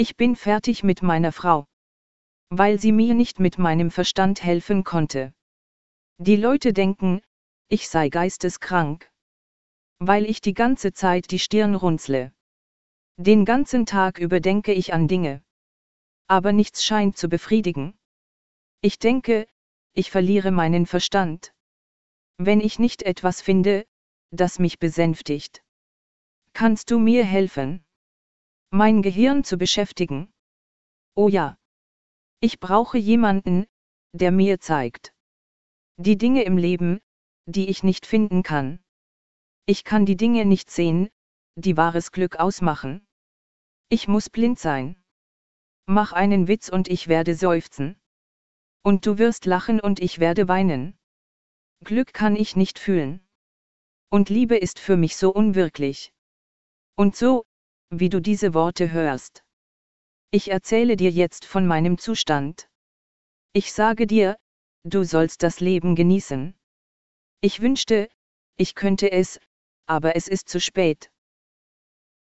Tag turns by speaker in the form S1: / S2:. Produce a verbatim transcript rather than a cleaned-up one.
S1: Ich bin fertig mit meiner Frau. Weil sie mir nicht mit meinem Verstand helfen konnte. Die Leute denken, ich sei geisteskrank. Weil ich die ganze Zeit die Stirn runzle. Den ganzen Tag über denke ich an Dinge. Aber nichts scheint zu befriedigen. Ich denke, ich verliere meinen Verstand. Wenn ich nicht etwas finde, das mich besänftigt. Kannst du mir helfen? Mein Gehirn zu beschäftigen? Oh ja. Ich brauche jemanden, der mir zeigt. Die Dinge im Leben, die ich nicht finden kann. Ich kann die Dinge nicht sehen, die wahres Glück ausmachen. Ich muss blind sein. Mach einen Witz und ich werde seufzen. Und du wirst lachen und ich werde weinen. Glück kann ich nicht fühlen. Und Liebe ist für mich so unwirklich. Und so, wie du diese Worte hörst. Ich erzähle dir jetzt von meinem Zustand. Ich sage dir, du sollst das Leben genießen. Ich wünschte, ich könnte es, aber es ist zu spät.